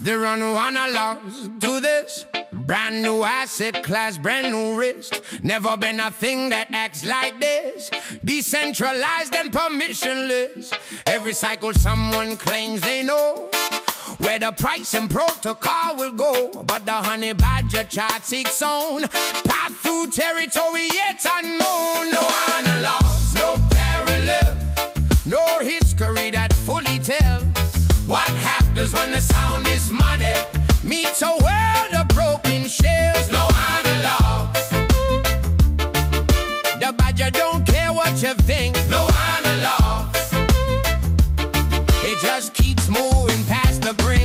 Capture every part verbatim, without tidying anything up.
There are no analogs to this. Brand new asset class, brand new risk. Never been a thing that acts like this. Decentralized and permissionless. Every cycle someone claims they know where the price and protocol will go. But the honey badger charts its own path through territory yet unknown. No analogs, no parallel, no history that fully tells what happens when the sound is money meets a world of broken shells. No analogs. The badger don't care what you think. No analogs. It just keeps moving past the brink.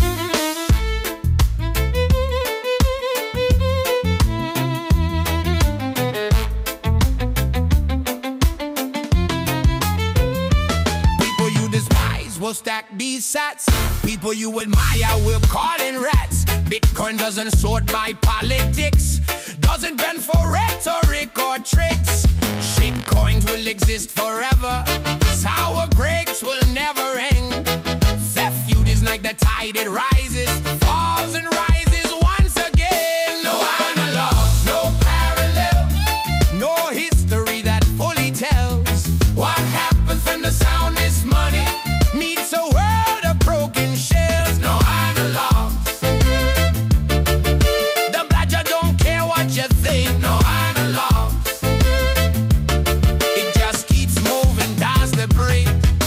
People you despise will stack these sats. People you admire will call in rats. Bitcoin doesn't sort by politics, doesn't bend for rhetoric or tricks. Shit coins will exist forever. Sour grapes will never end. Theft feud is like the tide, it rises, falls and rises once again. No analogs, no parallel, no history that fully tells what happens when the sound is money meets a world of broken shells. No analogs. The badger don't care what you think. No analogs. It just keeps moving past the brink.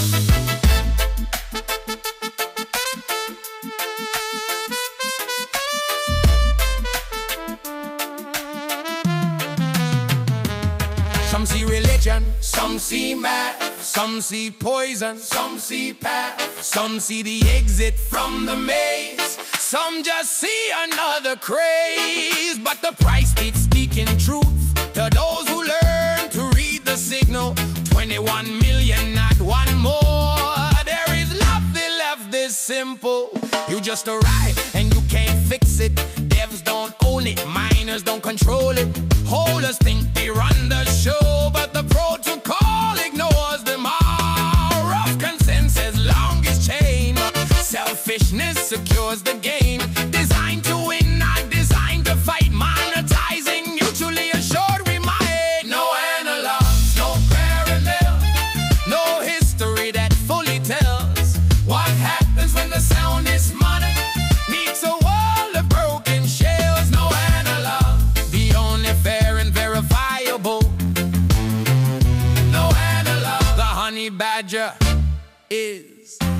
Some see religion, some see math, some see poison, some see path, some see the exit from the maze, some just see another craze. But the price keeps speaking truth to those who learn to read the signal. twenty-one million, not one more. There is nothing left this simple. You just arrive and you can't fix it. Devs don't own it, miners don't control it. Holders think they run the show, but the protocol ignores them all. Rough consensus, longest chain. Selfishness secures the game. Designed to win, not designed to fight. Monetizing, mutually assured we might. No analogs, no parallel, no history that fully tells what happens when the sound is money meets a world of broken shells. No analog, the only fair and verifiable. No analog, the honey badger is